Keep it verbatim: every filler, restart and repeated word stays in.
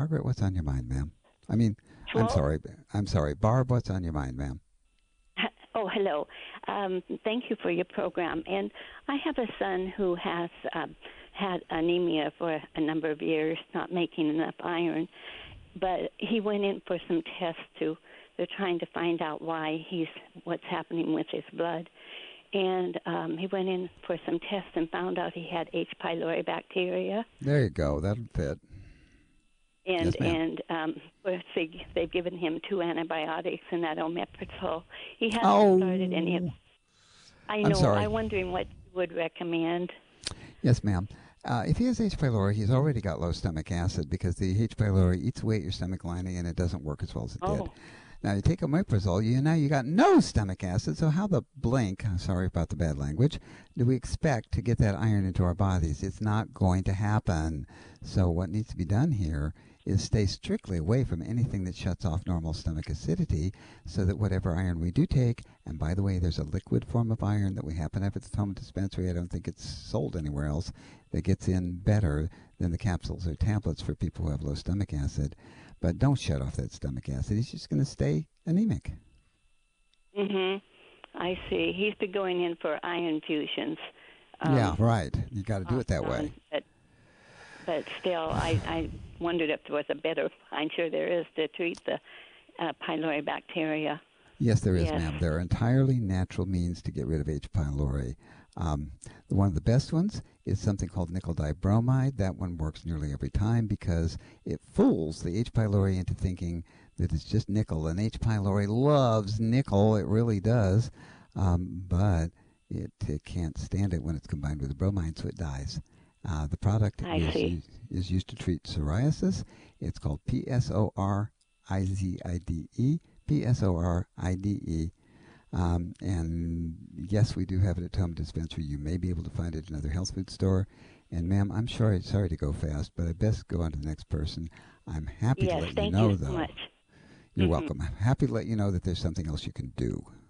Margaret, what's on your mind, ma'am? I mean, I'm Hello? sorry. I'm sorry. Barb, what's on your mind, ma'am? Oh, hello. Um, thank you for your program. And I have a son who has um, had anemia for a number of years, not making enough iron. But he went in for some tests to. They're trying to find out why he's what's happening with his blood. And um, he went in for some tests and found out he had H. pylori bacteria. There you go. That'll fit. And Yes, ma'am. and um, first they, they've given him two antibiotics and that omeprazole. He hasn't started any of. Oh, I I'm know. sorry. I'm wondering what you would recommend. Yes, ma'am. Uh, if he has H. pylori, he's already got low stomach acid because the H. pylori eats away at your stomach lining and it doesn't work as well as it did. Oh, Now you take omeprazole, you now you got no stomach acid. So how the blink? I'm sorry about the bad language. Do we expect to get that iron into our bodies? It's not going to happen. So what needs to be done here is stay strictly away from anything that shuts off normal stomach acidity, so that whatever iron we do take, and by the way, there's a liquid form of iron that we happen to have at the home dispensary. I don't think it's sold anywhere else. That gets in better than the capsules or tablets for people who have low stomach acid. But don't shut off that stomach acid. He's just going to stay anemic. mhm. I see. He's been going in for iron fusions. Yeah, Um, right. You got to do off it that and way. on, but but still, I I wondered if there was a better. I'm sure there is to treat the uh, pylori bacteria. Yes, there is, Yes. ma'am. There are entirely natural means to get rid of H. pylori. Um, one of the best ones is something called nickel dibromide. That one works nearly every time because it fools the H. pylori into thinking that it's just nickel. And H. pylori loves nickel. It really does. Um, but it, it can't stand it when it's combined with the bromide, so it dies. Uh, the product I is, see. used, is used to treat psoriasis. It's called P S O R I Z I D E. P S O R I D E. Um, and yes, we do have it at Home Dispensary. You may be able to find it in another health food store. And ma'am, I'm sorry, sorry to go fast, but I best go on to the next person. I'm happy to Yes. let you Thank you know, so though. much. You're Mhm. welcome. I'm happy to let you know that there's something else you can do.